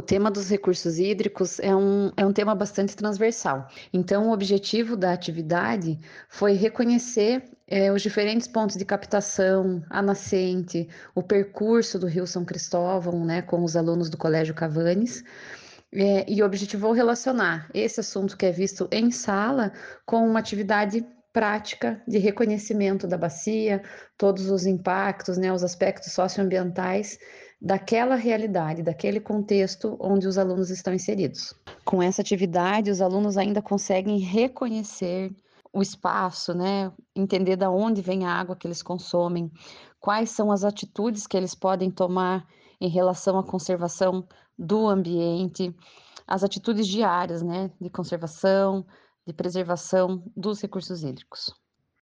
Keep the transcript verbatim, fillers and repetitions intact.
tema dos recursos hídricos é um, é um tema bastante transversal. Então, o objetivo da atividade foi reconhecer eh, os diferentes pontos de captação, a nascente, o percurso do Rio São Cristóvão, né, com os alunos do Colégio Cavanes, eh, e objetivou relacionar esse assunto que é visto em sala com uma atividade prática de reconhecimento da bacia, todos os impactos, né, os aspectos socioambientais daquela realidade, daquele contexto onde os alunos estão inseridos. Com essa atividade, os alunos ainda conseguem reconhecer o espaço, né, entender da onde vem a água que eles consomem, quais são as atitudes que eles podem tomar em relação à conservação do ambiente, as atitudes diárias, né, de conservação, de preservação dos recursos hídricos.